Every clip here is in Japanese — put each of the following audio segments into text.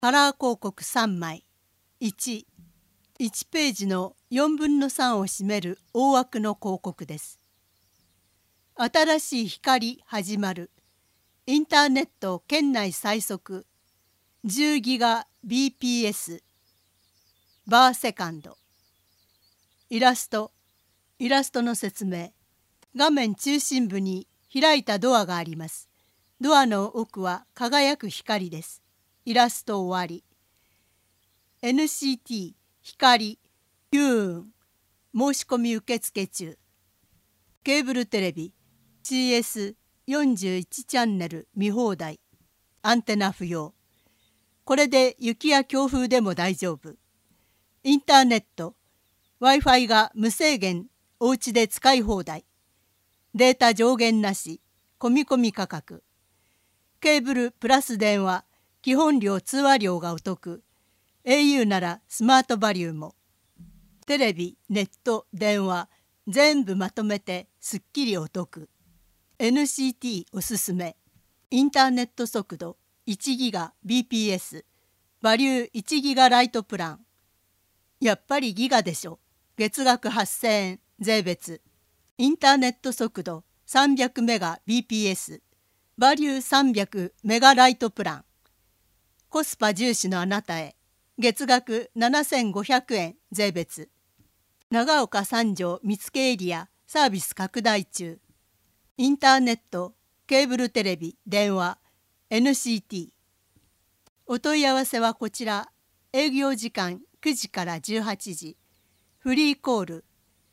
カラー広告3枚。1、1ページの4分の3を占める大枠の広告です。新しい光始まる。インターネット県内最速10ギガ bps バーセカンド。イラストの説明。画面中心部に開いたドアがあります。ドアの奥は輝く光です。イラスト終わり。NCT 光ヒューン申し込み受付中。ケーブルテレビ CS41 チャンネル見放題。アンテナ不要。これで雪や強風でも大丈夫。インターネット Wi-Fi が無制限お家で使い放題。データ上限なし込み込み価格。ケーブルプラス電話基本料通話料がお得。au ならスマートバリューも。テレビ、ネット、電話全部まとめてすっきりお得。NCT おすすめ。インターネット速度1ギガ bps バリュー1ギガライトプラン。やっぱりギガでしょ。月額8000円税別。インターネット速度300メガ bps バリュー300メガライトプラン。コスパ重視のあなたへ。月額7500円税別。長岡三条見附エリアサービス拡大中。インターネット、ケーブルテレビ、電話、NCT。お問い合わせはこちら。営業時間9時から18時。フリーコール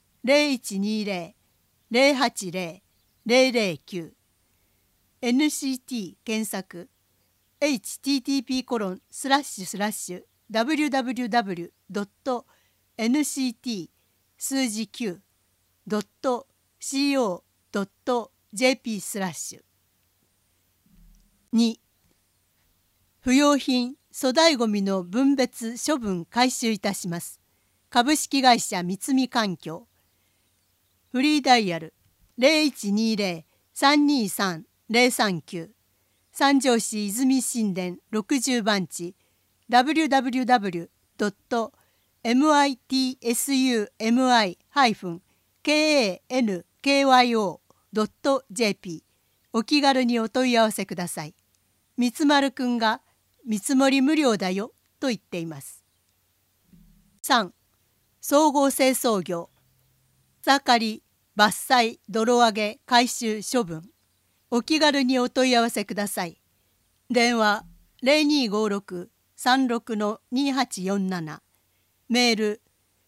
0120-080-009。NCT 検索。http://www.nct 数字 9.co.jp/ 2、不用品粗大ごみの分別処分回収いたします。株式会社三見環境。フリーダイヤル 0120-323-039。三条市泉新田60番地 www.mitsumi-kankyo.jp お気軽にお問い合わせください。みつまるくんが見積もり無料だよと言っています。3、総合清掃業。草刈り、伐採、泥上げ、回収、処分。お気軽にお問い合わせください。電話0256-36-2847。メール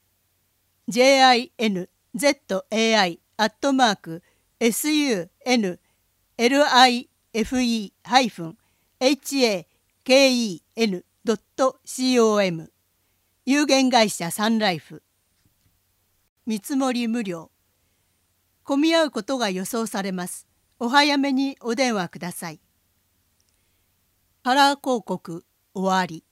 jinlife-haken.com。 有限会社サンライフ。見積もり無料。混み合うことが予想されます。お早めにお電話ください。カラー広告終わり。